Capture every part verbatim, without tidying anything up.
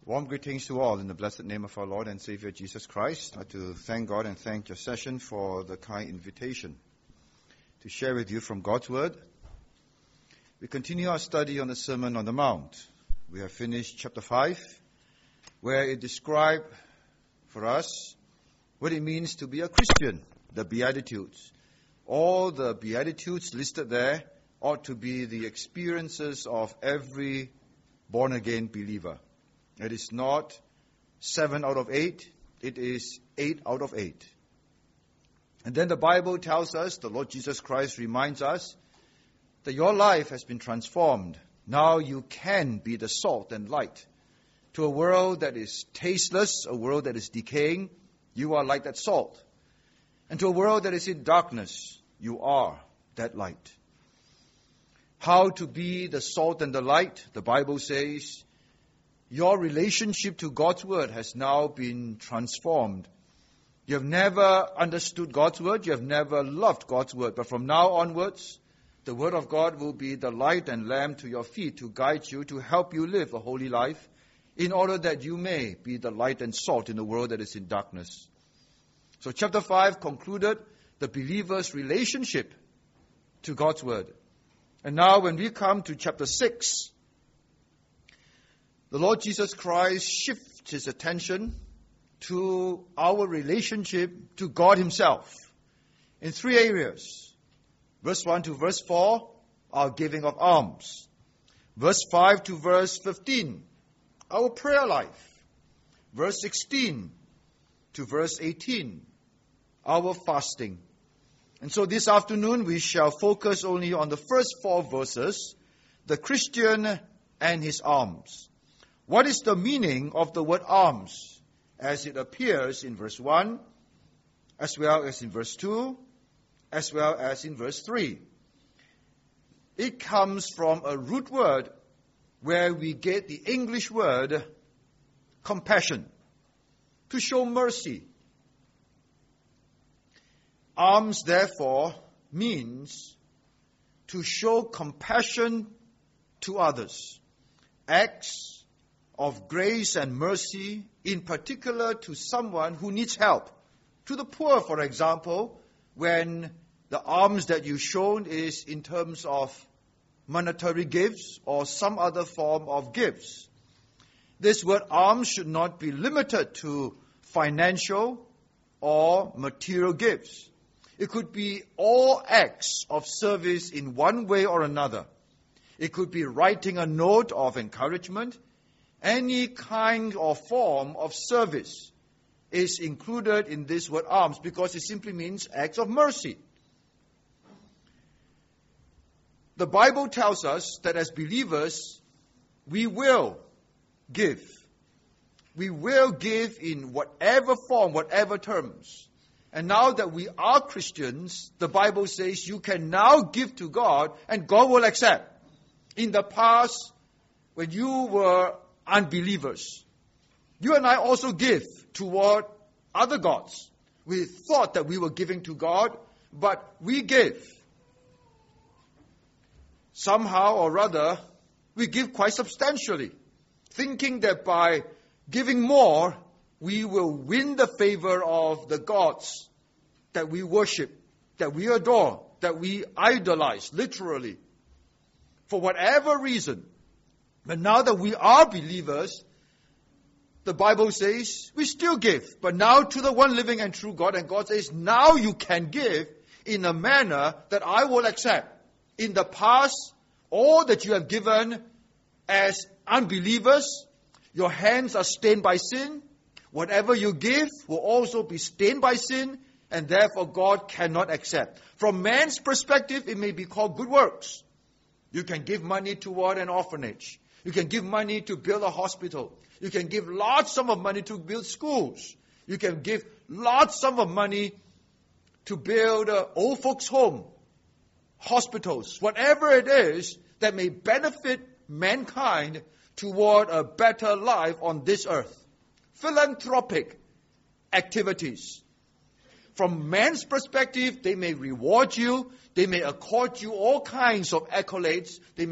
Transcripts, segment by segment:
Warm greetings to all in the blessed name of our Lord and Savior Jesus Christ. I'd like to thank God and thank your session for the kind invitation to share with you from God's Word. We continue our study on the Sermon on the Mount. We have finished chapter five, where it describes for us what it means to be a Christian, the Beatitudes. All the Beatitudes listed there ought to be the experiences of every born-again believer. It is not seven out of eight, it is eight out of eight. And then the Bible tells us, the Lord Jesus Christ reminds us, that your life has been transformed. Now you can be the salt and light. To a world that is tasteless, a world that is decaying, you are like that salt. And to a world that is in darkness, you are that light. How to be the salt and the light? The Bible says, your relationship to God's Word has now been transformed. You have never understood God's Word. You have never loved God's Word. But from now onwards, the Word of God will be the light and lamp to your feet to guide you, to help you live a holy life, in order that you may be the light and salt in a world that is in darkness. So chapter five concluded the believer's relationship to God's Word. And now when we come to chapter six, the Lord Jesus Christ shifts his attention to our relationship to God himself in three areas. Verse one to verse four, our giving of alms. Verse five to verse fifteen, our prayer life. Verse sixteen to verse eighteen, our fasting. And so this afternoon we shall focus only on the first four verses, the Christian and his alms. What is the meaning of the word alms as it appears in verse one, as well as in verse two, as well as in verse three? It comes from a root word where we get the English word compassion, to show mercy. Alms, therefore, means to show compassion to others. Acts of grace and mercy, in particular to someone who needs help. To the poor, for example, when the alms that you've shown is in terms of monetary gifts or some other form of gifts. This word alms should not be limited to financial or material gifts. It could be all acts of service in one way or another. It could be writing a note of encouragement. Any kind or form of service is included in this word alms because it simply means acts of mercy. The Bible tells us that as believers, we will give. We will give in whatever form, whatever terms. And now that we are Christians, the Bible says you can now give to God and God will accept. In the past, when you were unbelievers, you and I also give toward other gods. We thought that we were giving to God, but we give. Somehow or other, we give quite substantially, thinking that by giving more, we will win the favor of the gods that we worship, that we adore, that we idolize, literally. For whatever reason. But now that we are believers, the Bible says we still give. But now to the one living and true God. And God says, now you can give in a manner that I will accept. In the past, all that you have given as unbelievers, your hands are stained by sin. Whatever you give will also be stained by sin. And therefore God cannot accept. From man's perspective, it may be called good works. You can give money toward an orphanage. You can give money to build a hospital. You can give large sum of money to build schools. You can give large sum of money to build an old folks' home, hospitals, whatever it is that may benefit mankind toward a better life on this earth. Philanthropic activities. From man's perspective, they may reward you. They may accord you all kinds of accolades. They may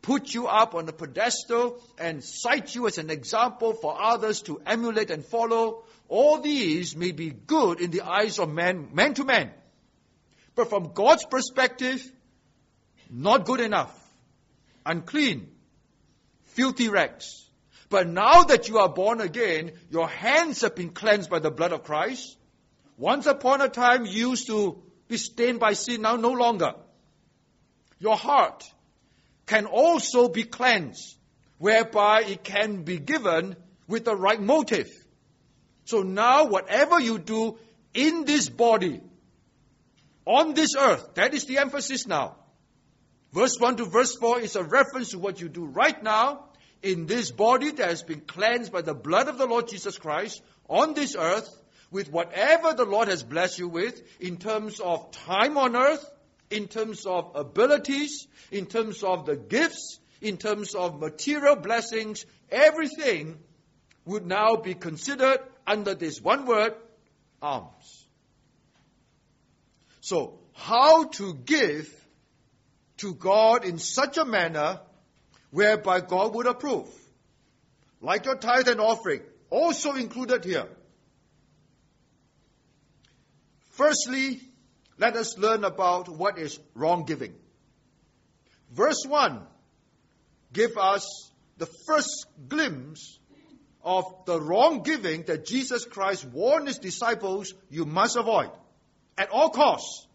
put you up on a pedestal and cite you as an example for others to emulate and follow. All these may be good in the eyes of man, man to man. But from God's perspective, not good enough. Unclean. Filthy rags. But now that you are born again, your hands have been cleansed by the blood of Christ. Once upon a time, you used to be stained by sin, now no longer. Your heart can also be cleansed, whereby it can be given with the right motive. So now, whatever you do in this body, on this earth, that is the emphasis now. Verse one to verse four is a reference to what you do right now in this body that has been cleansed by the blood of the Lord Jesus Christ on this earth, with whatever the Lord has blessed you with in terms of time on earth, in terms of abilities, in terms of the gifts, in terms of material blessings. Everything would now be considered under this one word, alms. So, how to give to God in such a manner whereby God would approve. Like your tithe and offering, also included here. Firstly, let us learn about what is wrong giving. Verse one gives us the first glimpse of the wrong giving that Jesus Christ warned his disciples you must avoid at all costs.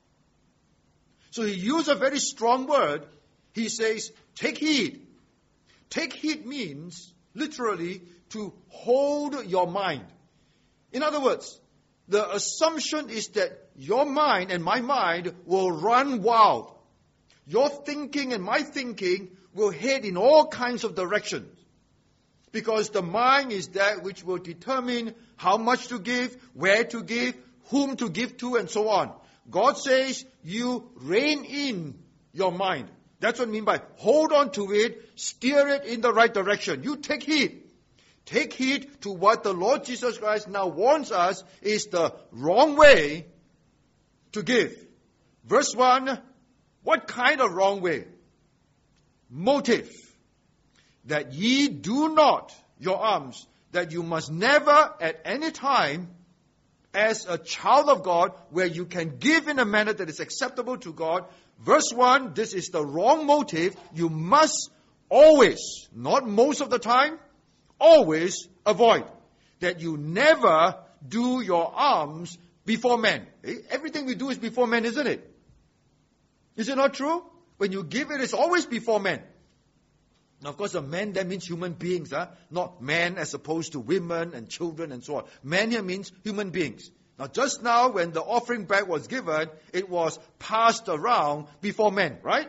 So he used a very strong word. He says, take heed. Take heed means, literally, to hold your mind. In other words, the assumption is that your mind and my mind will run wild. Your thinking and my thinking will head in all kinds of directions. Because the mind is that which will determine how much to give, where to give, whom to give to, and so on. God says you rein in your mind. That's what I mean by hold on to it, steer it in the right direction. You take heed. Take heed to what the Lord Jesus Christ now warns us is the wrong way to give. Verse one, what kind of wrong way? Motive. That ye do not, your alms, that you must never at any time, as a child of God, where you can give in a manner that is acceptable to God. Verse one, this is the wrong motive. You must always, not most of the time, always avoid. That you never do your alms before men. Everything we do is before men, isn't it? Is it not true? When you give, it is always before men. Now, of course, the men, that means human beings, huh? Not men as opposed to women and children and so on. Men here means human beings. Now, just now, when the offering bag was given, it was passed around before men, right?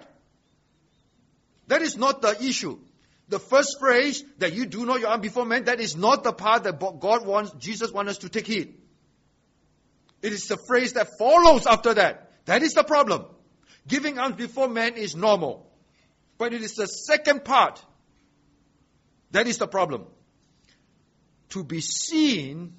That is not the issue. The first phrase, that you do not your alms before men, that is not the part that God wants, Jesus wants us to take heed. It is the phrase that follows after that. That is the problem. Giving alms before men is normal. But it is the second part that is the problem. To be seen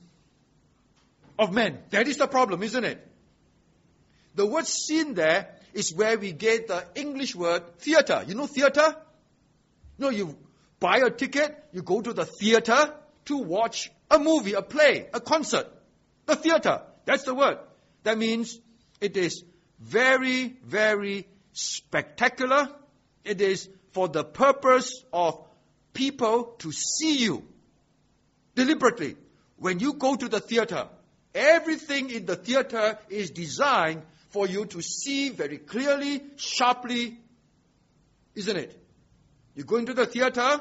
of men. That is the problem, isn't it? The word seen there is where we get the English word theater. You know theater? No, you buy a ticket, you go to the theater to watch a movie, a play, a concert. The theater. That's the word. That means it is very, very spectacular. It is for the purpose of people to see you deliberately. When you go to the theater, everything in the theater is designed for you to see very clearly, sharply, isn't it? You go into the theater,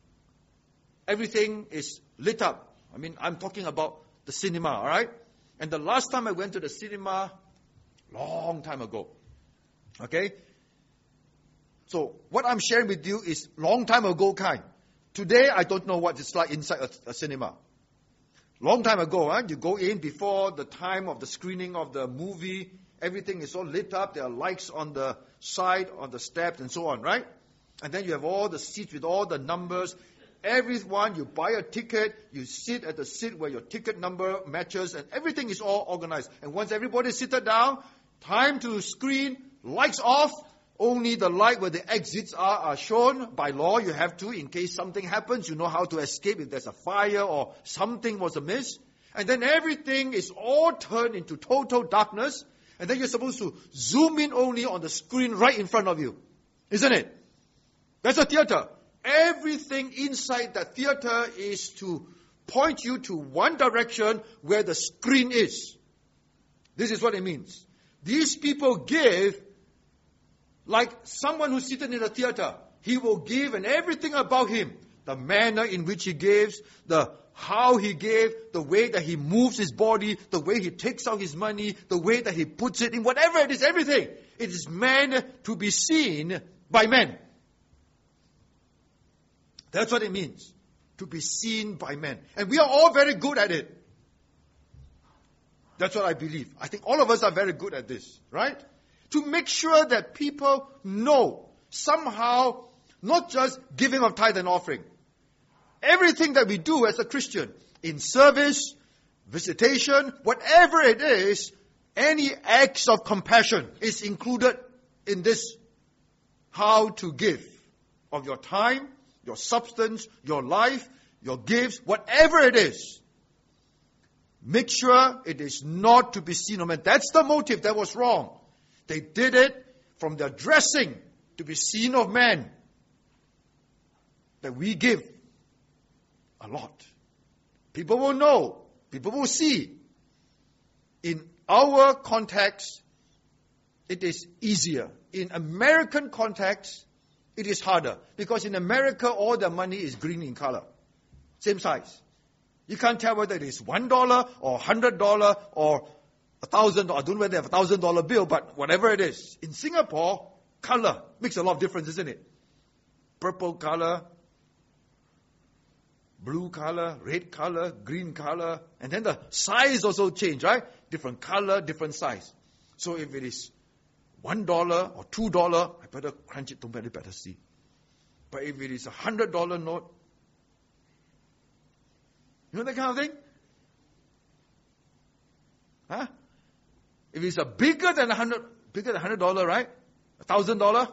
everything is lit up. I mean, I'm talking about the cinema, all right? And the last time I went to the cinema, long time ago, okay? So what I'm sharing with you is long time ago kind. Today, I don't know what it's like inside a, a cinema. Long time ago, huh? You go in before the time of the screening of the movie. Everything is all lit up. There are lights on the side, on the steps, and so on, right? And then you have all the seats with all the numbers. Everyone, you buy a ticket, you sit at the seat where your ticket number matches, and everything is all organized. And once everybody is seated down, time to screen, lights off, only the light where the exits are are shown. By law, you have to, in case something happens, you know how to escape if there's a fire or something was amiss. And then everything is all turned into total darkness. And then you're supposed to zoom in only on the screen right in front of you. Isn't it? That's a theater. Everything inside the theater is to point you to one direction where the screen is. This is what it means. These people give like someone who's seated in a theater. He will give, and everything about him, the manner in which he gives, the how he gave, the way that he moves his body, the way he takes out his money, the way that he puts it in, whatever it is, everything. It is meant to be seen by men. That's what it means, to be seen by men. And we are all very good at it. That's what I believe. I think all of us are very good at this, right? To make sure that people know somehow, not just giving of tithe and offering. Everything that we do as a Christian, in service, visitation, whatever it is, any acts of compassion is included in this. How to give of your time, your substance, your life, your gifts, whatever it is. Make sure it is not to be seen of men. That's the motive that was wrong. They did it from their dressing to be seen of men. That we give a lot. People will know. People will see. In our context, it is easier. In American context, it is harder. Because in America, all the money is green in color. Same size. You can't tell whether it is one dollar or one hundred dollars or a thousand dollars. I don't know whether they have a thousand dollar bill, but whatever it is. In Singapore, color makes a lot of difference, isn't it? Purple color, blue color, red color, green color, and then the size also change, right? Different color, different size. So if it is one dollar or two dollars, I better crunch it to better better see. But if it is a hundred dollar note, you know that kind of thing? Huh? If it's a bigger than a hundred, bigger than hundred dollar, right? A thousand dollar.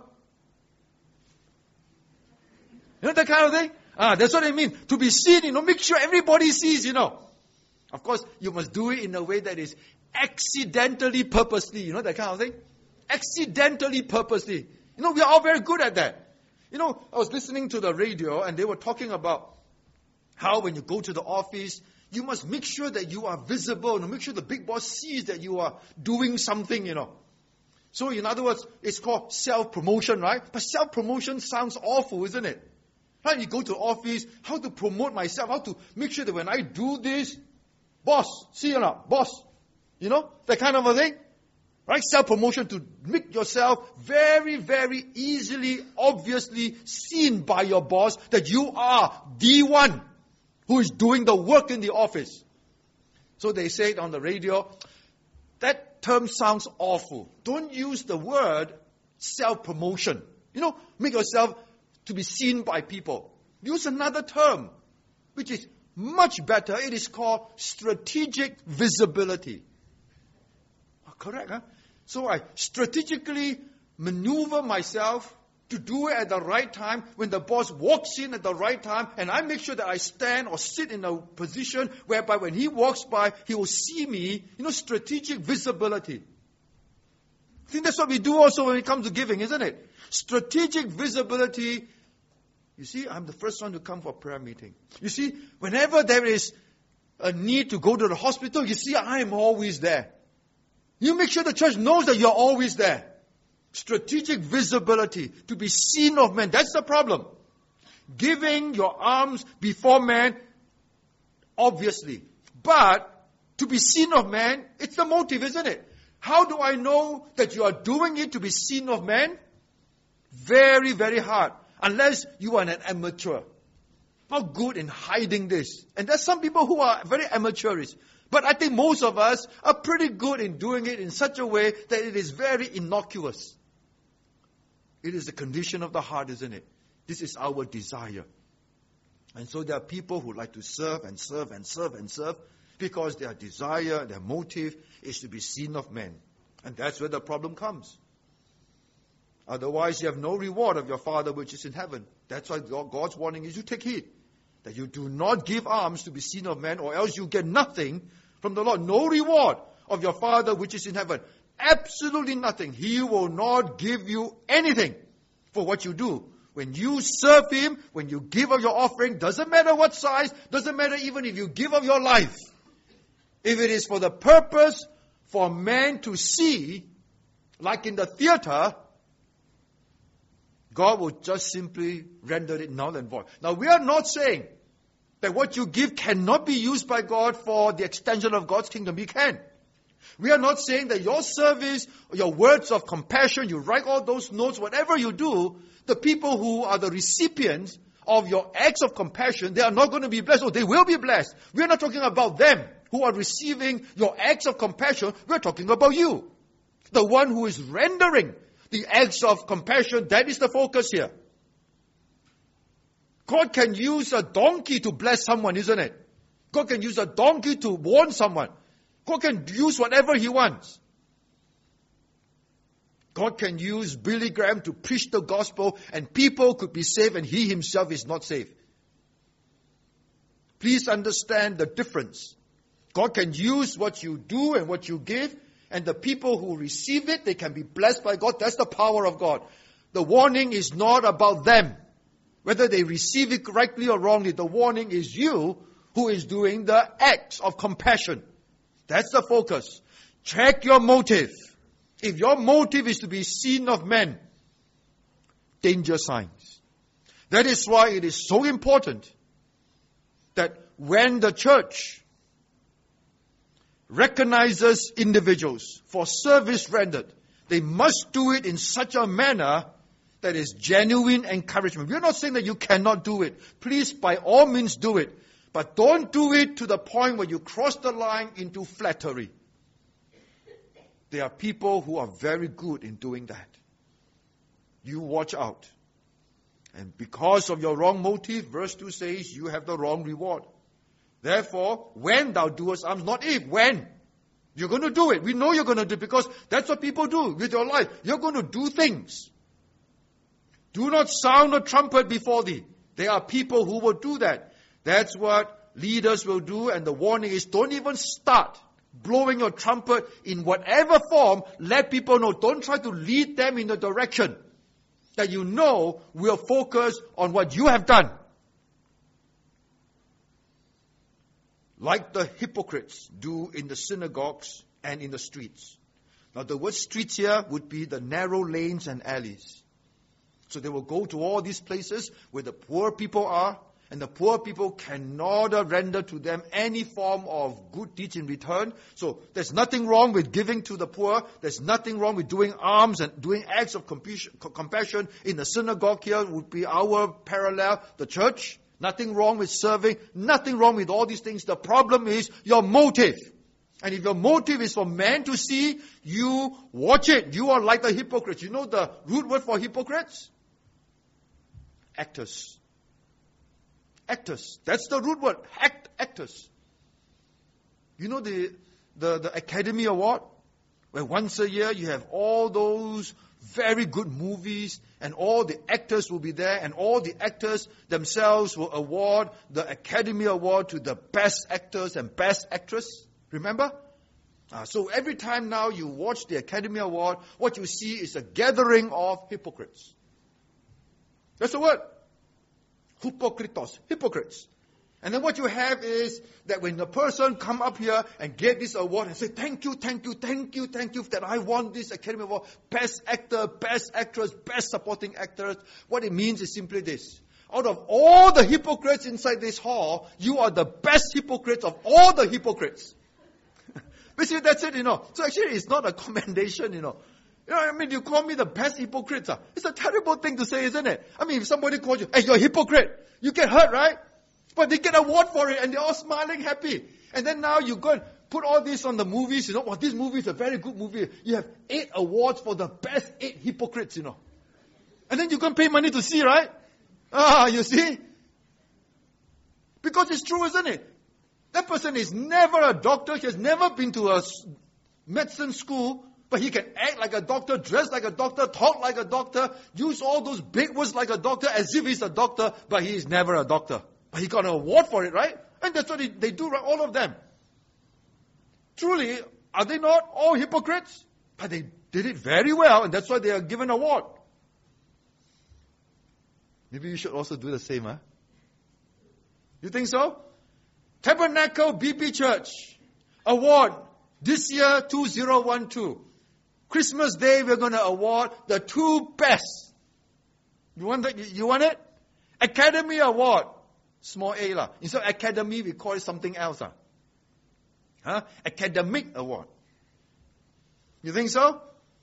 You know that kind of thing? Ah, that's what I mean. To be seen, you know, make sure everybody sees, you know. Of course, you must do it in a way that is accidentally, purposely. You know that kind of thing? Accidentally, purposely. You know, we are all very good at that. You know, I was listening to the radio and they were talking about how when you go to the office, you must make sure that you are visible and make sure the big boss sees that you are doing something, you know. So in other words, it's called self-promotion, right? But self-promotion sounds awful, isn't it? Right? You go to the office, how to promote myself, how to make sure that when I do this, boss, see or not, boss, you know, that kind of a thing. Right? Self-promotion to make yourself very, very easily, obviously seen by your boss that you are the one who is doing the work in the office. So they say it on the radio, that term sounds awful. Don't use the word self-promotion. You know, make yourself to be seen by people. Use another term, which is much better. It is called strategic visibility. Oh, correct, huh? So I strategically maneuver myself to do it at the right time when the boss walks in at the right time, and I make sure that I stand or sit in a position whereby when he walks by, he will see me. You know, strategic visibility. I think that's what we do also when it comes to giving, isn't it? Strategic visibility. You see, I'm the first one to come for a prayer meeting. You see, whenever there is a need to go to the hospital, you see, I am always there. You make sure the church knows that you're always there. Strategic visibility, to be seen of men. That's the problem. Giving your alms before men, obviously. But to be seen of men, it's the motive, isn't it? How do I know that you are doing it to be seen of men? Very, very hard. Unless you are an amateur. Not good in hiding this. And there's some people who are very amateurish. But I think most of us are pretty good in doing it in such a way that it is very innocuous. It is the condition of the heart, isn't it? This is our desire. And so there are people who like to serve and serve and serve and serve because their desire, their motive is to be seen of men. And that's where the problem comes. Otherwise, you have no reward of your Father which is in heaven. That's why God's warning is you take heed that you do not give alms to be seen of men, or else you get nothing from the Lord. No reward of your Father which is in heaven. Absolutely nothing. He will not give you anything for what you do. When you serve Him, when you give of your offering, doesn't matter what size, doesn't matter even if you give of your life. If it is for the purpose for man to see, like in the theater, God will just simply render it null and void. Now, we are not saying that what you give cannot be used by God for the extension of God's kingdom. He can. We are not saying that your service, your words of compassion, you write all those notes, whatever you do, the people who are the recipients of your acts of compassion, they are not going to be blessed. Oh, they will be blessed. We are not talking about them who are receiving your acts of compassion. We are talking about you. The one who is rendering the acts of compassion, that is the focus here. God can use a donkey to bless someone, isn't it? God can use a donkey to warn someone. God can use whatever He wants. God can use Billy Graham to preach the gospel and people could be saved and He Himself is not saved. Please understand the difference. God can use what you do and what you give, and the people who receive it, they can be blessed by God. That's the power of God. The warning is not about them, whether they receive it correctly or wrongly. The warning is you who is doing the acts of compassion. That's the focus. Check your motive. If your motive is to be seen of men, danger signs. That is why it is so important that when the church recognizes individuals for service rendered, they must do it in such a manner that is genuine encouragement. We are not saying that you cannot do it. Please, by all means, do it. But don't do it to the point where you cross the line into flattery. There are people who are very good in doing that. You watch out. And because of your wrong motive, verse two says, you have the wrong reward. Therefore, when thou doest alms, not if, when. You're going to do it. We know you're going to do it because that's what people do with your life. You're going to do things. Do not sound a trumpet before thee. There are people who will do that. That's what leaders will do, and the warning is don't even start blowing your trumpet in whatever form. Let people know. Don't try to lead them in the direction that you know will focus on what you have done. Like the hypocrites do in the synagogues and in the streets. Now the word streets here would be the narrow lanes and alleys. So they will go to all these places where the poor people are, and the poor people cannot render to them any form of good deeds in return. So there's nothing wrong with giving to the poor. There's nothing wrong with doing alms and doing acts of compassion. In the synagogue here would be our parallel, the church. Nothing wrong with serving. Nothing wrong with all these things. The problem is your motive. And if your motive is for man to see, you watch it. You are like the hypocrites. You know the root word for hypocrites? Actors. Actors. That's the root word. Act, actors. You know the, the, the Academy Award? Where once a year you have all those very good movies and all the actors will be there and all the actors themselves will award the Academy Award to the best actors and best actress. Remember? Uh, so every time now you watch the Academy Award, what you see is a gathering of hypocrites. That's the word. Hypokritos. Hypocrites. And then what you have is that when the person come up here and get this award and say, thank you, thank you, thank you, thank you that I won this Academy Award, best actor, best actress, best supporting actress. What it means is simply this. Out of all the hypocrites inside this hall, you are the best hypocrites of all the hypocrites. Basically, that's it, you know. So actually, it's not a commendation, you know. You know, I mean, you call me the best hypocrite. Uh. It's a terrible thing to say, isn't it? I mean, if somebody calls you, hey, you're a hypocrite, you get hurt, right? But they get an award for it, and they're all smiling, happy. And then now you go and put all this on the movies, you know. Well, this movie is a very good movie. You have eight awards for the best eight hypocrites, you know. And then you go and pay money to see, right? Ah, you see? Because it's true, isn't it? That person is never a doctor. He has never been to a medicine school. But he can act like a doctor, dress like a doctor, talk like a doctor, use all those big words like a doctor as if he's a doctor, but he is never a doctor. But he got an award for it, right? And that's what they, they do, right? All of them. Truly, are they not all hypocrites? But they did it very well, and that's why they are given an award. Maybe you should also do the same, huh? You think so? Tabernacle B P Church Award this year two thousand twelve. Christmas Day we're going to award the two best. You want that? You want it? Academy Award. Small A lah. Instead of academy we call it something else. Huh? Huh? Academic Award. You think so?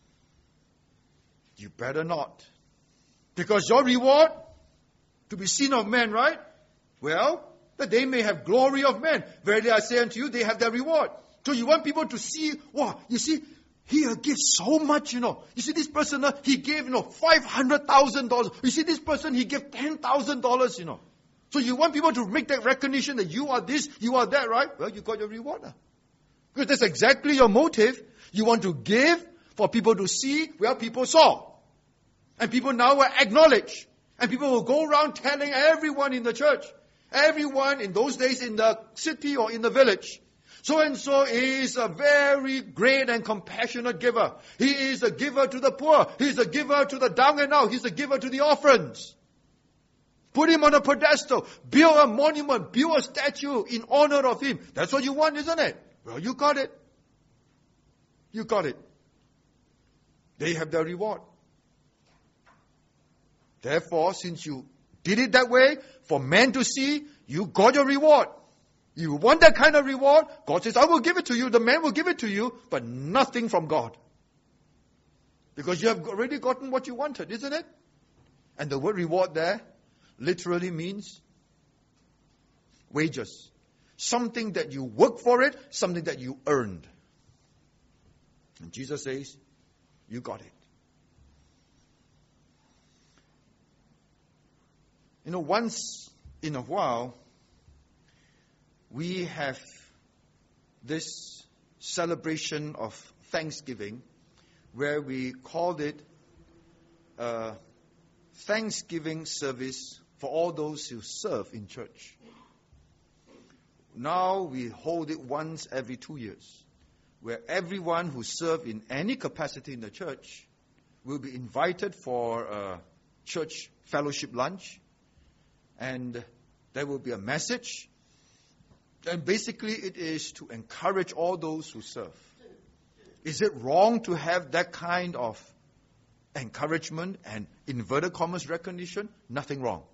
You better not. Because your reward to be seen of men, right? Well, that they may have glory of men. Verily I say unto you, they have their reward. So you want people to see, wow, you see, he gives so much, you know. You see this person, uh, he gave, you know, five hundred thousand dollars. You see this person, he gave ten thousand dollars, you know. So you want people to make that recognition that you are this, you are that, right? Well, you got your reward. Uh. Because that's exactly your motive. You want to give for people to see. Well, people saw. And people now will acknowledge. And people will go around telling everyone in the church, everyone in those days in the city or in the village, so-and-so is a very great and compassionate giver. He is a giver to the poor. He is a giver to the down and out. He is a giver to the orphans. Put him on a pedestal. Build a monument. Build a statue in honor of him. That's what you want, isn't it? Well, you got it. You got it. They have their reward. Therefore, since you did it that way, for men to see, you got your reward. You want that kind of reward, God says, I will give it to you. The man will give it to you, but nothing from God. Because you have already gotten what you wanted, isn't it? And the word reward there literally means wages. Something that you work for it, something that you earned. And Jesus says, you got it. You know, once in a while, we have this celebration of Thanksgiving where we called it a Thanksgiving service for all those who serve in church. Now we hold it once every two years, where everyone who serves in any capacity in the church will be invited for a church fellowship lunch. And there will be a message. And basically it is to encourage all those who serve. Is it wrong to have that kind of encouragement and inverted commas recognition? Nothing wrong.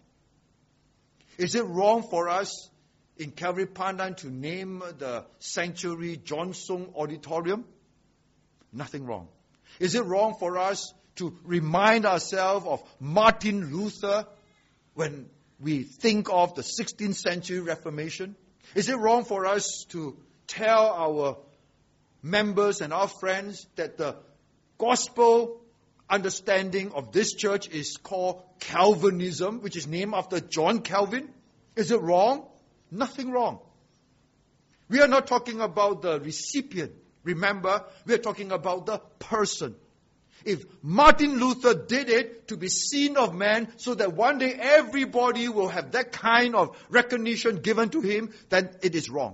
Is it wrong for us in Calvary Pandan to name the sanctuary John Sung Auditorium? Nothing wrong. Is it wrong for us to remind ourselves of Martin Luther when we think of the sixteenth century Reformation? Is it wrong for us to tell our members and our friends that the gospel understanding of this church is called Calvinism, which is named after John Calvin? Is it wrong? Nothing wrong. We are not talking about the recipient. Remember, we are talking about the person. If Martin Luther did it to be seen of man so that one day everybody will have that kind of recognition given to him, then it is wrong.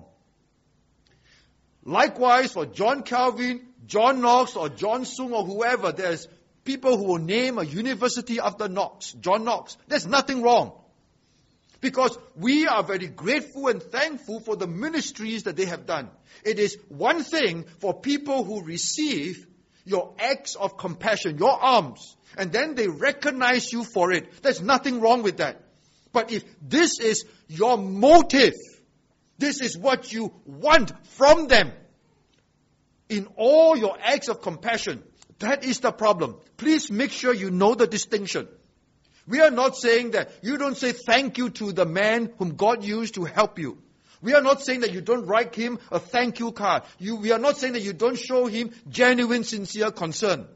Likewise, for John Calvin, John Knox, or John Sung, or whoever, there's people who will name a university after Knox, John Knox. There's nothing wrong. Because we are very grateful and thankful for the ministries that they have done. It is one thing for people who receive your acts of compassion, your alms, and then they recognize you for it. There's nothing wrong with that. But if this is your motive, this is what you want from them, in all your acts of compassion, that is the problem. Please make sure you know the distinction. We are not saying that you don't say thank you to the man whom God used to help you. We are not saying that you don't write him a thank you card. You, we are not saying that you don't show him genuine, sincere concern.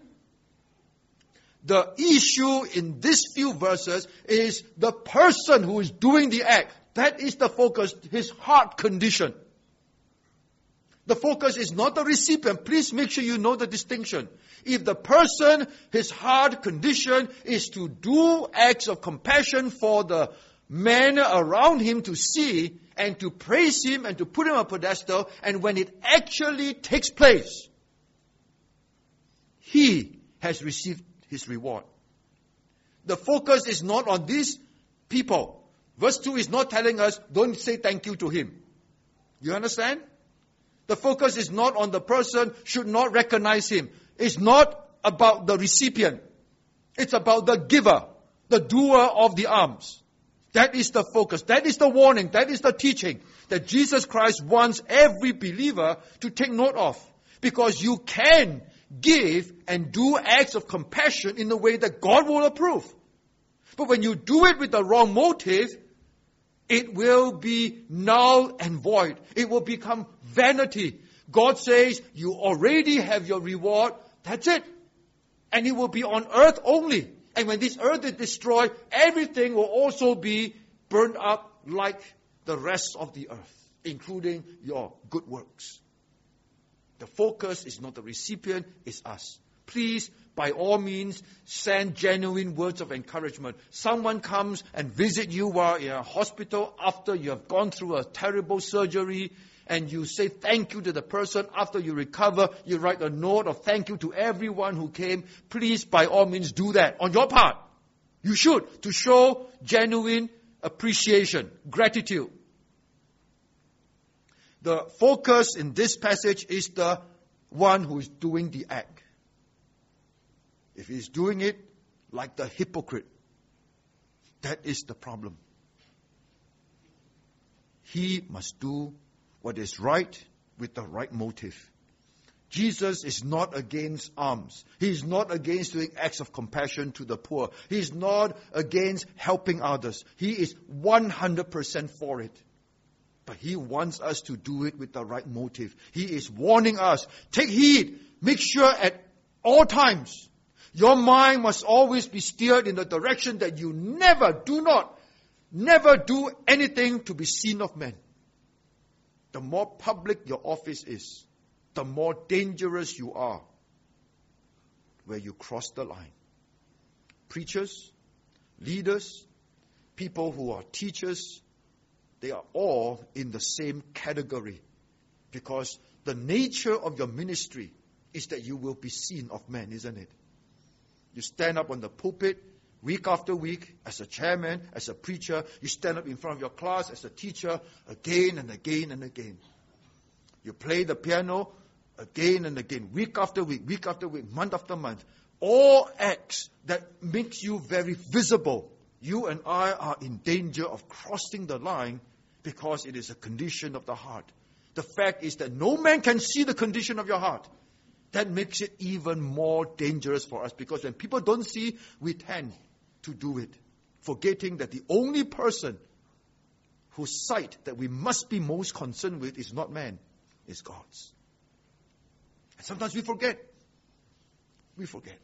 The issue in these few verses is the person who is doing the act. That is the focus, his heart condition. The focus is not the recipient. Please make sure you know the distinction. If the person, his heart condition is to do acts of compassion for the man around him to see and to praise him and to put him on a pedestal, and when it actually takes place, he has received his reward. The focus is not on these people. Verse two is not telling us, don't say thank you to him. You understand? The focus is not on the person, should not recognize him. It's not about the recipient. It's about the giver, the doer of the alms. That is the focus. That is the warning. That is the teaching that Jesus Christ wants every believer to take note of. Because you can give and do acts of compassion in a way that God will approve. But when you do it with the wrong motive, it will be null and void. It will become vanity. God says, you already have your reward. That's it. And it will be on earth only. And when this earth is destroyed, everything will also be burned up like the rest of the earth, including your good works. The focus is not the recipient, it's us. Please, by all means, send genuine words of encouragement. Someone comes and visit you while in a hospital after you have gone through a terrible surgery, and you say thank you to the person. After you recover, you write a note of thank you to everyone who came. Please, by all means, do that on your part. You should, to show genuine appreciation, gratitude. The focus in this passage is the one who is doing the act. If he's doing it like the hypocrite, that is the problem. He must do what is right with the right motive. Jesus is not against alms. He is not against doing acts of compassion to the poor. He is not against helping others. He is one hundred percent for it. But he wants us to do it with the right motive. He is warning us, take heed, make sure at all times, your mind must always be steered in the direction that you never, do not, never do anything to be seen of men. The more public your office is, the more dangerous you are where you cross the line. Preachers, leaders, people who are teachers, they are all in the same category, because the nature of your ministry is that you will be seen of men, isn't it? You stand up on the pulpit week after week as a chairman, as a preacher. You stand up in front of your class as a teacher again and again and again. You play the piano again and again, week after week, week after week, month after month. All acts that makes you very visible. You and I are in danger of crossing the line because it is a condition of the heart. The fact is that no man can see the condition of your heart. That makes it even more dangerous for us, because when people don't see, we tend to do it, forgetting that the only person whose sight that we must be most concerned with is not man, it's God's. And sometimes we forget. We forget.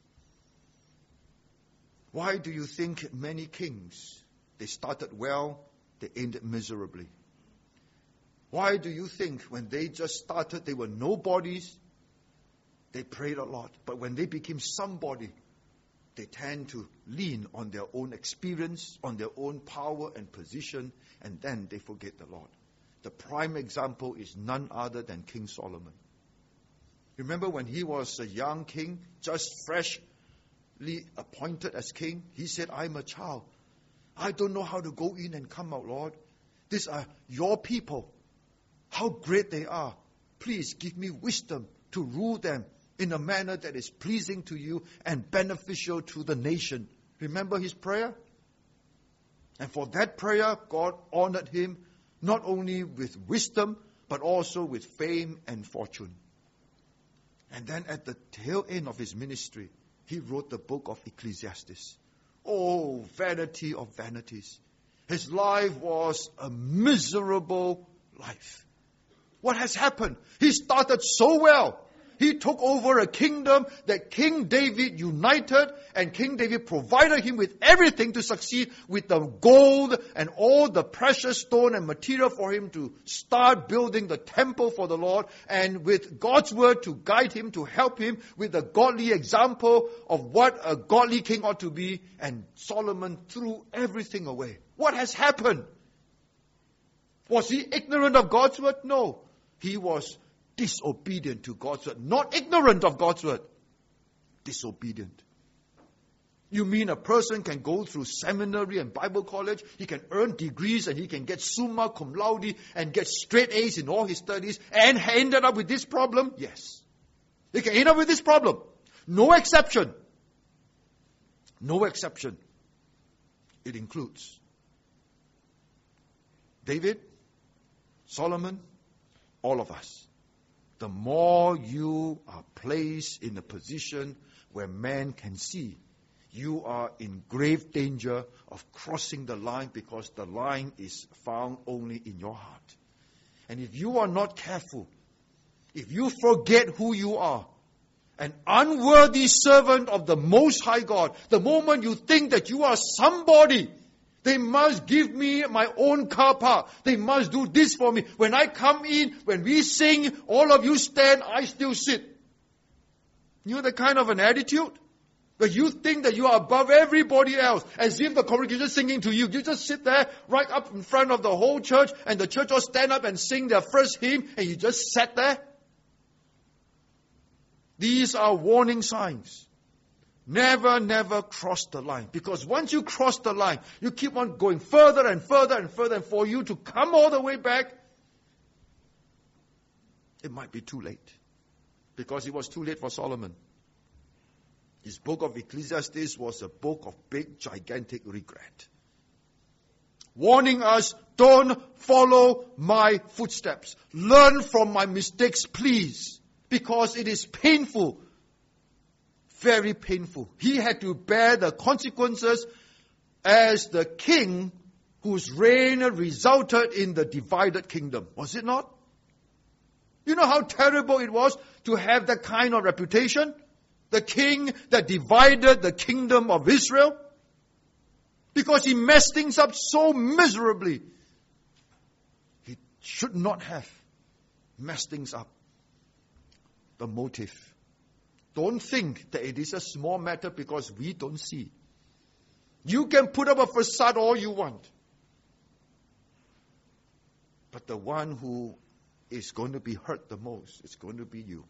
Why do you think many kings, they started well, they ended miserably? Why do you think when they just started, they were nobodies, they prayed a lot, but when they became somebody, they tend to lean on their own experience, on their own power and position, and then they forget the Lord. The prime example is none other than King Solomon. Remember when he was a young king, just freshly appointed as king, he said, I'm a child. I don't know how to go in and come out, Lord. These are your people. How great they are. Please give me wisdom to rule them in a manner that is pleasing to you and beneficial to the nation. Remember his prayer? And for that prayer, God honored him not only with wisdom, but also with fame and fortune. And then at the tail end of his ministry, he wrote the book of Ecclesiastes. Oh, vanity of vanities. His life was a miserable life. What has happened? He started so well. He took over a kingdom that King David united, and King David provided him with everything to succeed, with the gold and all the precious stone and material for him to start building the temple for the Lord, and with God's word to guide him, to help him with a godly example of what a godly king ought to be. And Solomon threw everything away. What has happened? Was he ignorant of God's word? No. He was disobedient to God's word. Not ignorant of God's word. Disobedient. You mean a person can go through seminary and Bible college, he can earn degrees and he can get summa cum laude and get straight A's in all his studies and ended up with this problem? Yes. He can end up with this problem. No exception. No exception. It includes David, Solomon, all of us. The more you are placed in a position where man can see, you are in grave danger of crossing the line, because the line is found only in your heart. And if you are not careful, if you forget who you are, an unworthy servant of the Most High God, the moment you think that you are somebody, they must give me my own car park. They must do this for me. When I come in, when we sing, all of you stand, I still sit. You know the kind of an attitude? That you think that you are above everybody else, as if the congregation is singing to you. You just sit there right up in front of the whole church, and the church will stand up and sing their first hymn, and you just sat there. These are warning signs. Never, never cross the line. Because once you cross the line, you keep on going further and further and further. And for you to come all the way back, it might be too late. Because it was too late for Solomon. His book of Ecclesiastes was a book of big, gigantic regret. Warning us, don't follow my footsteps. Learn from my mistakes, please. Because it is painful. Very painful. He had to bear the consequences as the king whose reign resulted in the divided kingdom. Was it not? You know how terrible it was to have that kind of reputation? The king that divided the kingdom of Israel? Because he messed things up so miserably. He should not have messed things up. The motive. Don't think that it is a small matter because we don't see. You can put up a facade all you want. But the one who is going to be hurt the most is going to be you.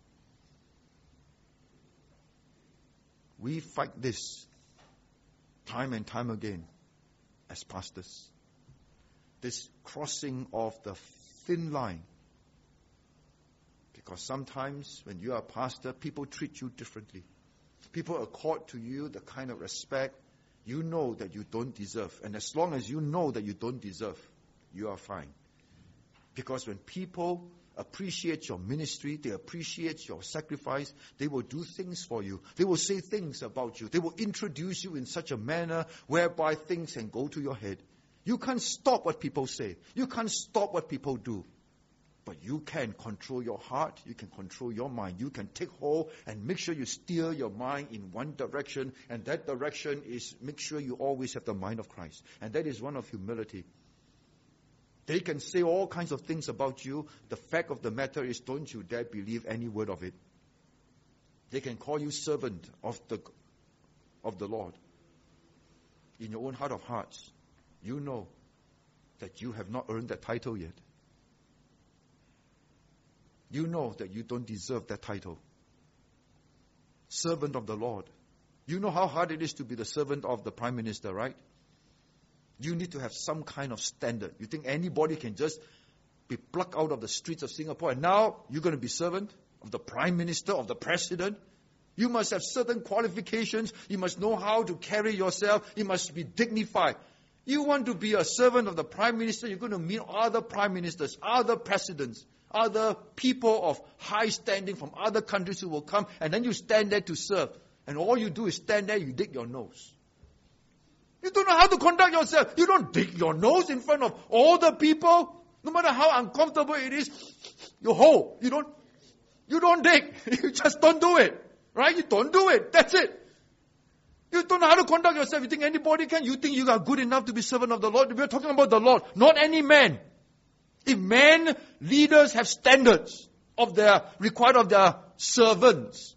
We fight this time and time again as pastors. This crossing of the thin line. Because sometimes when you are a pastor, people treat you differently. People accord to you the kind of respect you know that you don't deserve. And as long as you know that you don't deserve, you are fine. Because when people appreciate your ministry, they appreciate your sacrifice, they will do things for you. They will say things about you. They will introduce you in such a manner whereby things can go to your head. You can't stop what people say. You can't stop what people do. But you can control your heart. You can control your mind. You can take hold and make sure you steer your mind in one direction. And that direction is make sure you always have the mind of Christ. And that is one of humility. They can say all kinds of things about you. The fact of the matter is, don't you dare believe any word of it. They can call you servant of the, of the Lord. In your own heart of hearts, you know that you have not earned that title yet. You know that you don't deserve that title. Servant of the Lord. You know how hard it is to be the servant of the Prime Minister, right? You need to have some kind of standard. You think anybody can just be plucked out of the streets of Singapore and now you're going to be servant of the Prime Minister, of the President? You must have certain qualifications. You must know how to carry yourself. You must be dignified. You want to be a servant of the Prime Minister, you're going to meet other Prime Ministers, other Presidents, other people of high standing from other countries who will come, and then you stand there to serve. And all you do is stand there, you dig your nose. You don't know how to conduct yourself. You don't dig your nose in front of all the people. No matter how uncomfortable it is, you hold. You don't, You don't dig. You just don't do it. Right? You don't do it. That's it. You don't know how to conduct yourself. You think anybody can? You think you are good enough to be servant of the Lord? We are talking about the Lord, not any man. If men, leaders have standards of their, required of their servants,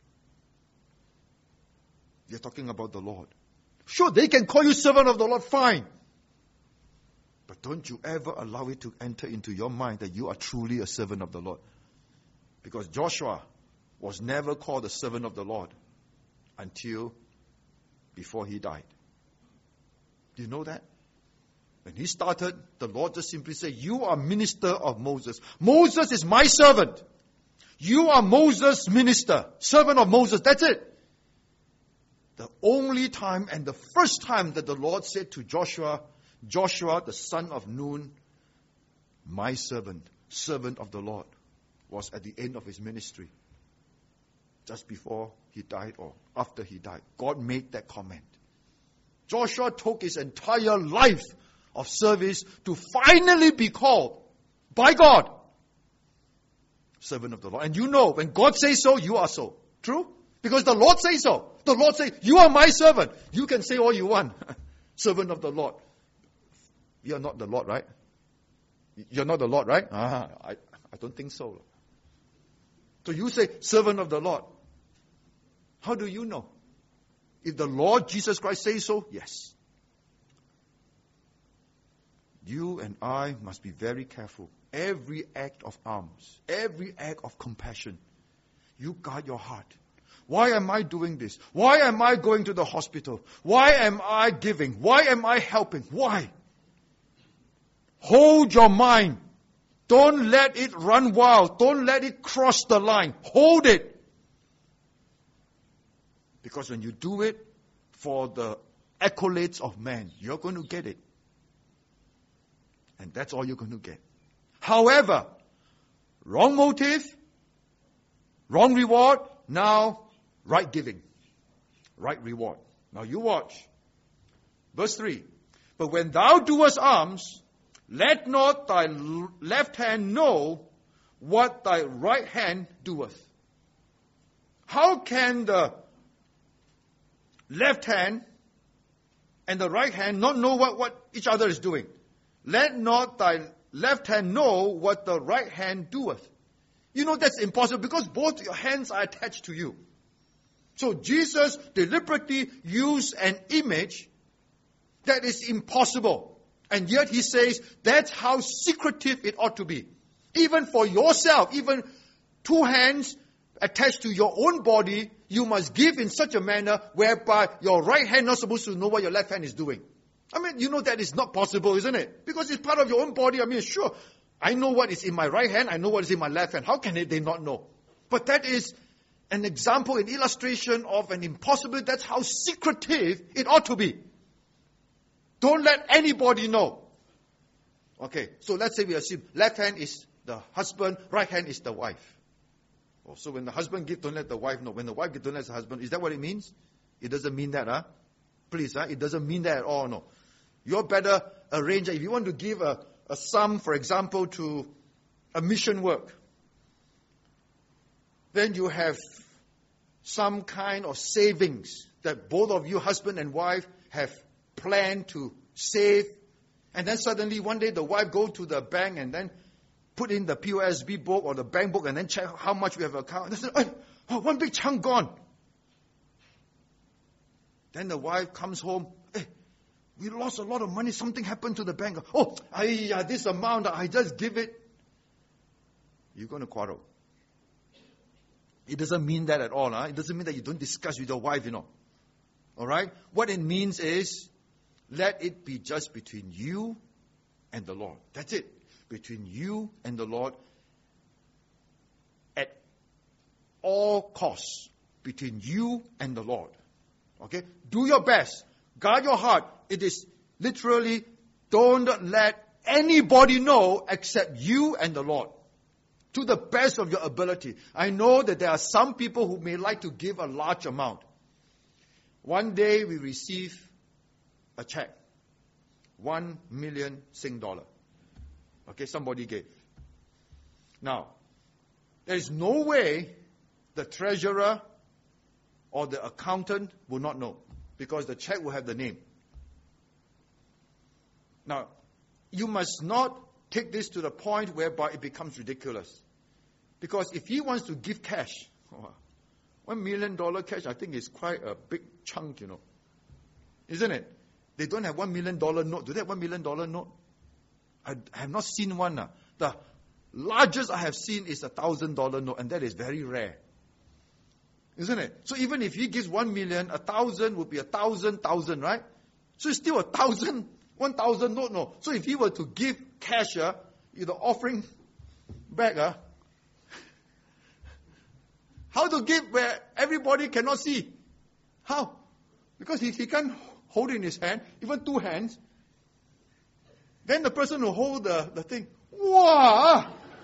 we are talking about the Lord. Sure, they can call you servant of the Lord, fine. But don't you ever allow it to enter into your mind that you are truly a servant of the Lord. Because Joshua was never called a servant of the Lord until before he died. Do you know that? When he started, the Lord just simply said, you are minister of Moses. Moses is my servant. You are Moses' minister, servant of Moses. That's it. The only time and the first time that the Lord said to Joshua, Joshua, the son of Nun, my servant, servant of the Lord, was at the end of his ministry. Just before he died or after he died. God made that comment. Joshua took his entire life of service to finally be called by God servant of the Lord. And you know, when God says so, you are so. True? Because the Lord says so. The Lord says, you are my servant. You can say all you want. Servant of the Lord. You are not the Lord, right? You're not the Lord, right? Ah, I, I don't think so. So you say, servant of the Lord. How do you know? If the Lord Jesus Christ says so, yes. You and I must be very careful. Every act of alms, every act of compassion, you guard your heart. Why am I doing this? Why am I going to the hospital? Why am I giving? Why am I helping? Why? Hold your mind. Don't let it run wild. Don't let it cross the line. Hold it. Because when you do it for the accolades of man, you're going to get it. And that's all you're going to get. However, wrong motive, wrong reward, now right giving, right reward. Now you watch. Verse three. But when thou doest alms, let not thy left hand know what thy right hand doeth. How can the left hand and the right hand not know what, what each other is doing? Let not thy left hand know what the right hand doeth. You know that's impossible because both your hands are attached to you. So Jesus deliberately used an image that is impossible. And yet he says that's how secretive it ought to be. Even for yourself, even two hands attached to your own body, you must give in such a manner whereby your right hand not supposed to know what your left hand is doing. I mean, you know that is not possible, isn't it? Because it's part of your own body. I mean, sure, I know what is in my right hand, I know what is in my left hand. How can they not know? But that is an example, an illustration of an impossibility. That's how secretive it ought to be. Don't let anybody know. Okay, so let's say we assume left hand is the husband, right hand is the wife. Oh, so when the husband gives, don't let the wife know. When the wife gives, don't let the husband. Is that what it means? It doesn't mean that, huh? Please, huh? It doesn't mean that at all, no. You're better arrange. If you want to give a, a sum, for example, to a mission work, then you have some kind of savings that both of you, husband and wife, have planned to save. And then suddenly one day the wife go to the bank and then put in the P O S B book or the bank book and then check how much we have account. And they say, oh, one big chunk gone. Then the wife comes home. Hey, we lost a lot of money. Something happened to the bank. Oh, I, uh, this amount, I just give it. You're going to quarrel. It doesn't mean that at all. Huh? It doesn't mean that you don't discuss with your wife, you know. All right? What it means is, let it be just between you and the Lord. That's it. Between you and the Lord at all costs. Between you and the Lord. Okay? Do your best. Guard your heart. It is literally, don't let anybody know except you and the Lord. To the best of your ability. I know that there are some people who may like to give a large amount. One day we received a check. One million Sing dollar. Okay, somebody gave. Now, There is no way the treasurer or the accountant will not know, because the check will have the name. Now, you must not take this to the point whereby it becomes ridiculous. Because if he wants to give cash, one million dollar cash, I think is quite a big chunk, you know. Isn't it? They don't have one million dollar note. Do they have one million dollar note? I, I have not seen one. Uh. The largest I have seen is a thousand dollar note, and that is very rare. Isn't it? So even if he gives one million, a thousand would be a thousand, thousand, right? So it's still a thousand, one thousand note, no. So if he were to give cash, uh, the offering back, uh, how to give where everybody cannot see? How? Because he, he can't hold it in his hand, even two hands. Then the person will hold the, the thing. Wow!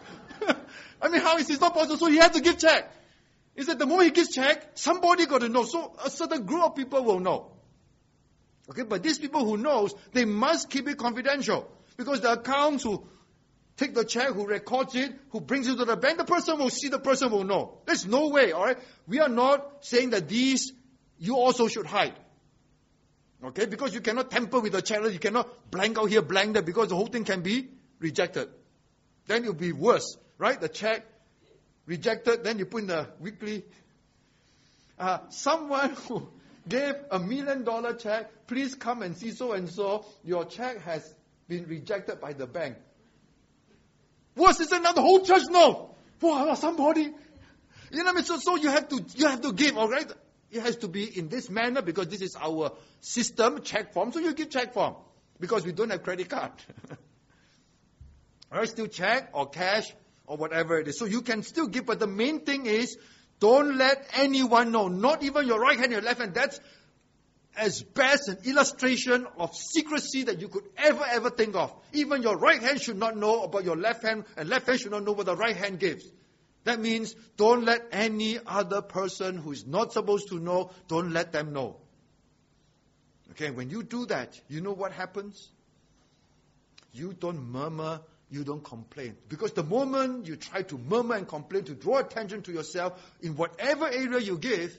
I mean, how is this not possible? So he has to give check. Is that the moment he gives check, somebody got to know. So a certain group of people will know. Okay, but these people who knows, they must keep it confidential. Because the accounts who take the check, who records it, who brings it to the bank, the person will see, the person will know. There's no way, alright? We are not saying that these, you also should hide. Okay, because you cannot tamper with the check, you cannot blank out here, blank there, because the whole thing can be rejected. Then it will be worse, right? The check rejected, then you put in the weekly. Uh, someone who gave a million dollar check, please come and see so and so, your check has been rejected by the bank. Worse is another whole church know. Wow, somebody. You know what I mean? So, so you have to, you have to give, all right? It has to be in this manner because this is our system, check form. So you give check form because we don't have credit card. All right, still check or cash or whatever it is. So you can still give, but the main thing is don't let anyone know, not even your right hand, your left hand. That's as best an illustration of secrecy that you could ever, ever think of. Even your right hand should not know about your left hand, and left hand should not know what the right hand gives. That means don't let any other person who is not supposed to know, don't let them know. Okay, when you do that, you know what happens? You don't murmur, you don't complain. Because the moment you try to murmur and complain to draw attention to yourself in whatever area you give,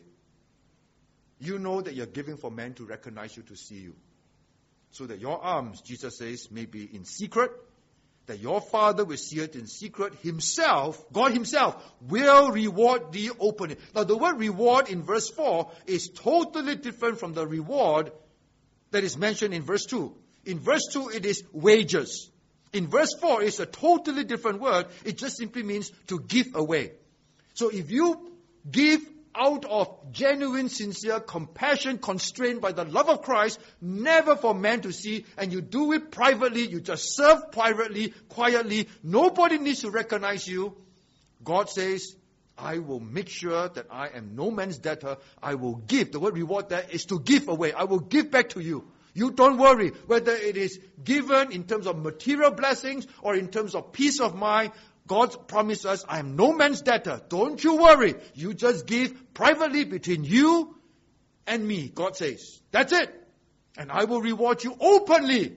you know that you're giving for men to recognize you, to see you. So that your alms, Jesus says, may be in secret, that your Father will see it in secret. Himself, God Himself, will reward thee openly. Now the word reward in verse four is totally different from the reward that is mentioned in verse two. In verse two, it is wages. In verse four, it's a totally different word. It just simply means to give away. So if you give out of genuine, sincere compassion, constrained by the love of Christ, never for men to see, and you do it privately, you just serve privately, quietly, nobody needs to recognize you, God says, I will make sure that I am no man's debtor. I will give. The word reward there is to give away. I will give back to you. You don't worry whether it is given in terms of material blessings or in terms of peace of mind. God promised us, I am no man's debtor. Don't you worry. You just give privately between you and me, God says. That's it. And I will reward you openly.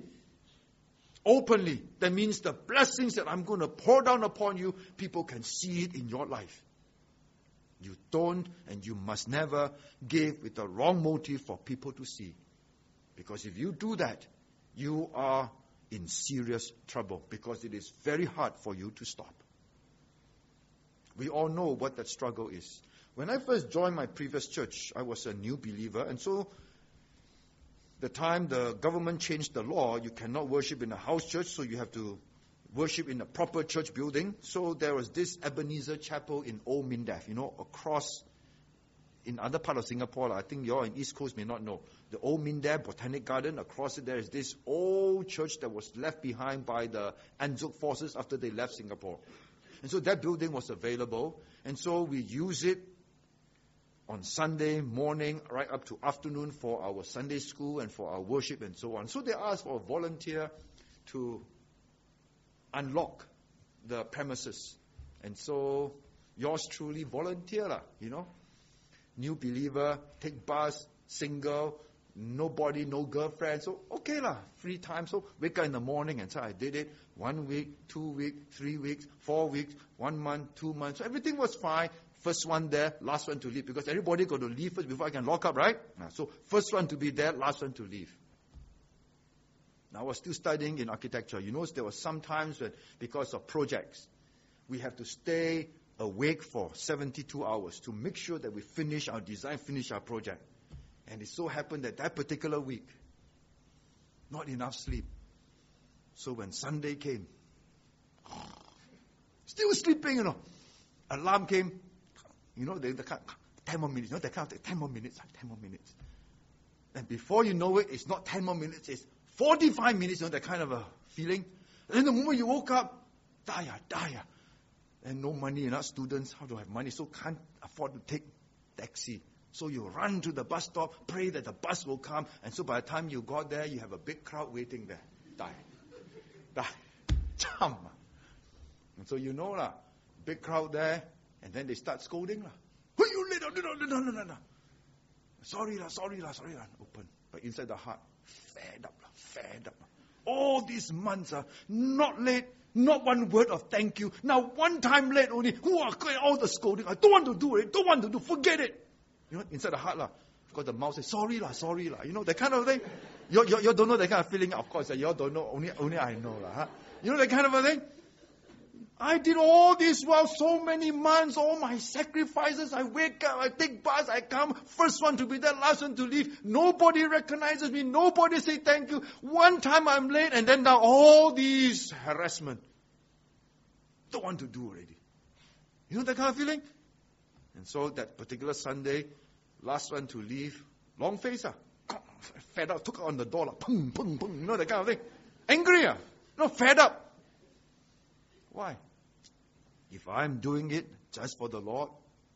Openly. That means the blessings that I'm going to pour down upon you, people can see it in your life. You don't and you must never give with the wrong motive for people to see. Because if you do that, you are in serious trouble because it is very hard for you to stop. We all know what that struggle is. When I first joined my previous church, I was a new believer, and so the time the government changed the law, you cannot worship in a house church, so you have to worship in a proper church building. So there was this Ebenezer Chapel in Old Mindef, you know, across in other part of Singapore. I think you're in East Coast may not know. The Old Mindef Botanic Garden, across it there is this old church that was left behind by the Anzac forces after they left Singapore. And so that building was available. And so we use it on Sunday morning right up to afternoon for our Sunday school and for our worship and so on. So they asked for a volunteer to unlock the premises. And so yours truly volunteer, you know. New believer, take bus, single, nobody, no girlfriend. So, okay lah, free time. So, wake up in the morning and say, I did it. One week, two weeks, three weeks, four weeks, one month, two months. So, everything was fine. First one there, last one to leave. Because everybody got to leave first before I can lock up, right? So, first one to be there, last one to leave. Now, I was still studying in architecture. You know, there were some times when, because of projects, we have to stay awake for seventy-two hours to make sure that we finish our design, finish our project. And it so happened that that particular week, not enough sleep. So when Sunday came, still sleeping, you know. Alarm came, you know, the, the kind, ten more minutes, you know, that kind of thing, ten more minutes, ten more minutes. And before you know it, it's not ten more minutes, it's forty-five minutes, you know, that kind of a feeling. And then the moment you woke up, dire, dire. And no money, you're not students, how do I have money? So can't afford to take taxi. So you run to the bus stop, pray that the bus will come. And so by the time you got there, you have a big crowd waiting there. Die. Die. Cham. And so you know lah, big crowd there, and then they start scolding lah. Who you late? No, no, no, no, no, no. Sorry lah, sorry lah, sorry lah. Open. But inside the heart, fed up lah, fed up lah. All these months are not late. Not one word of thank you. Now one time late only. Who are all the scolding? I don't want to do it. Don't want to do. Forget it. You know, inside the heart lah. Because the mouth says, sorry lah, sorry lah. You know, that kind of thing. You, you, you don't know that kind of feeling. Of course, you all don't know. Only, only I know lah. Huh? You know that kind of a thing? I did all this while so many months, all my sacrifices. I wake up, I take bus, I come. First one to be there, last one to leave. Nobody recognizes me. Nobody say thank you. One time I'm late, and then now all these harassment. Don't want to do already. You know that kind of feeling? And so that particular Sunday, last one to leave, long face, ah, fed up, took on the door, like, pung, pung, pung, you know that kind of thing. Angry, ah, no, fed up. Why? If I'm doing it just for the Lord,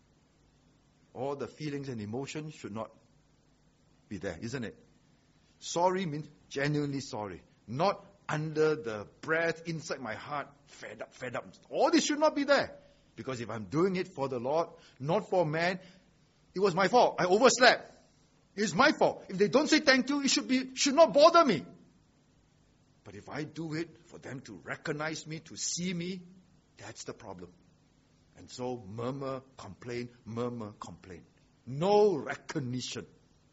all the feelings and emotions should not be there, isn't it? Sorry means genuinely sorry. Not under the breath inside my heart, fed up, fed up. All this should not be there. Because if I'm doing it for the Lord, not for man, it was my fault. I overslept. It's my fault. If they don't say thank you, it should be should not bother me. But if I do it for them to recognize me, to see me, that's the problem. And so murmur, complain, murmur, complain. No recognition.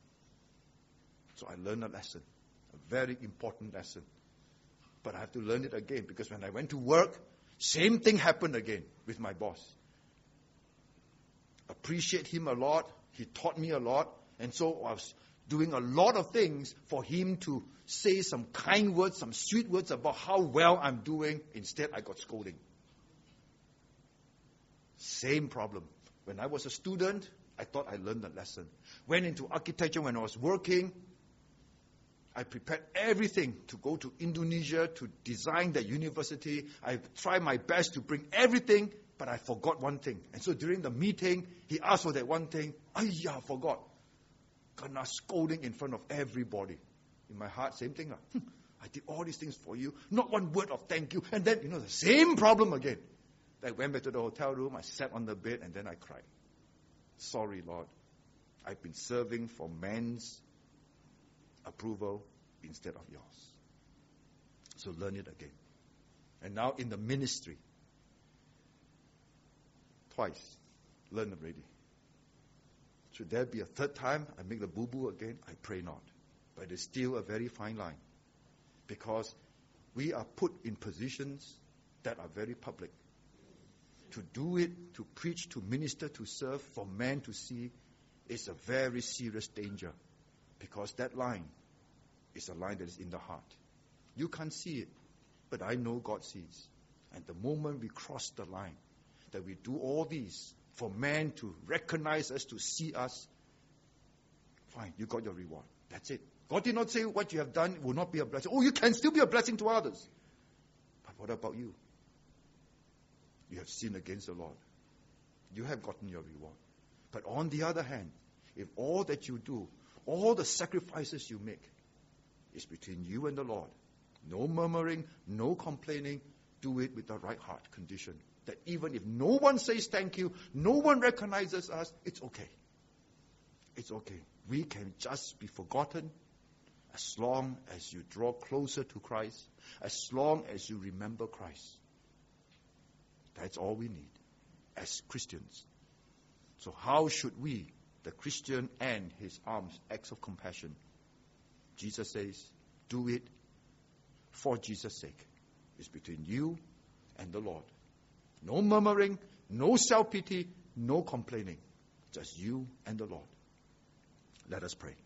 So I learned a lesson, a very important lesson. But I have to learn it again because when I went to work, same thing happened again with my boss. Appreciate him a lot. He taught me a lot. And so I was doing a lot of things for him to say some kind words, some sweet words about how well I'm doing. Instead, I got scolding. Same problem. When I was a student, I thought I learned a lesson. Went into architecture when I was working. I prepared everything to go to Indonesia to design the university. I tried my best to bring everything, but I forgot one thing. And so during the meeting, he asked for that one thing. Ayya, I forgot. Gonna scolding in front of everybody. In my heart, same thing. Hm, I did all these things for you. Not one word of thank you. And then, you know, the same problem again. I went back to the hotel room. I sat on the bed and then I cried. Sorry, Lord. I've been serving for man's approval instead of yours. So learn it again. And now in the ministry, twice, learn already. Should there be a third time, I make the boo-boo again? I pray not. But it's still a very fine line. Because we are put in positions that are very public. To do it, to preach, to minister, to serve, for man to see, is a very serious danger. Because that line is a line that is in the heart. You can't see it, but I know God sees. And the moment we cross the line, that we do all these for man to recognize us, to see us, fine, you got your reward. That's it. God did not say what you have done will not be a blessing. Oh, you can still be a blessing to others. But what about you? You have sinned against the Lord. You have gotten your reward. But on the other hand, if all that you do, all the sacrifices you make, is between you and the Lord, no murmuring, no complaining, do it with the right heart condition. That even if no one says thank you, no one recognizes us, it's okay. It's okay. We can just be forgotten as long as you draw closer to Christ, as long as you remember Christ. That's all we need as Christians. So how should we, the Christian and his arms, acts of compassion? Jesus says, do it for Jesus' sake. It's between you and the Lord. No murmuring, no self-pity, no complaining. Just you and the Lord. Let us pray.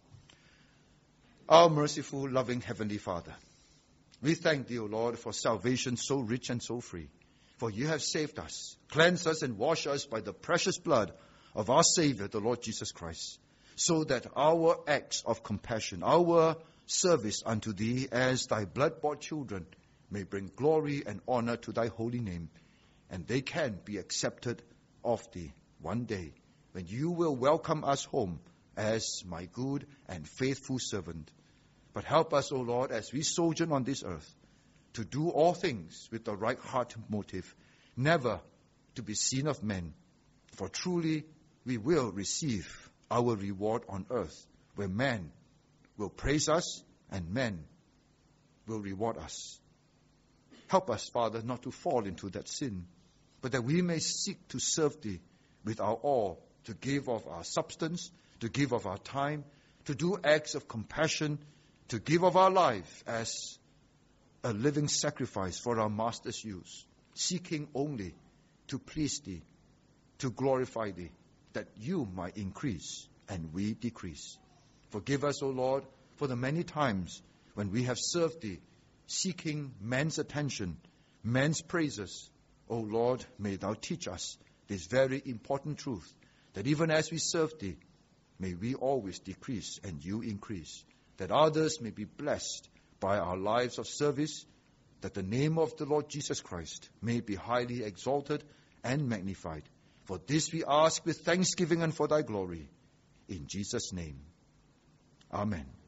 Our merciful, loving Heavenly Father, we thank Thee, O Lord, for salvation so rich and so free. For You have saved us, cleansed us and washed us by the precious blood of our Savior, the Lord Jesus Christ, so that our acts of compassion, our service unto Thee as Thy blood-bought children may bring glory and honor to Thy holy name, and they can be accepted of Thee one day when You will welcome us home as my good and faithful servant. But help us, O Lord, as we sojourn on this earth, to do all things with the right heart motive, never to be seen of men. For truly we will receive our reward on earth, where men will praise us and men will reward us. Help us, Father, not to fall into that sin, but that we may seek to serve Thee with our all, to give of our substance, to give of our time, to do acts of compassion, to give of our life as a living sacrifice for our Master's use, seeking only to please Thee, to glorify Thee, that You might increase and we decrease. Forgive us, O Lord, for the many times when we have served Thee, seeking man's attention, man's praises. O Lord, may Thou teach us this very important truth, that even as we serve Thee, may we always decrease and You increase, that others may be blessed by our lives of service, that the name of the Lord Jesus Christ may be highly exalted and magnified. For this we ask with thanksgiving and for Thy glory. In Jesus' name, amen.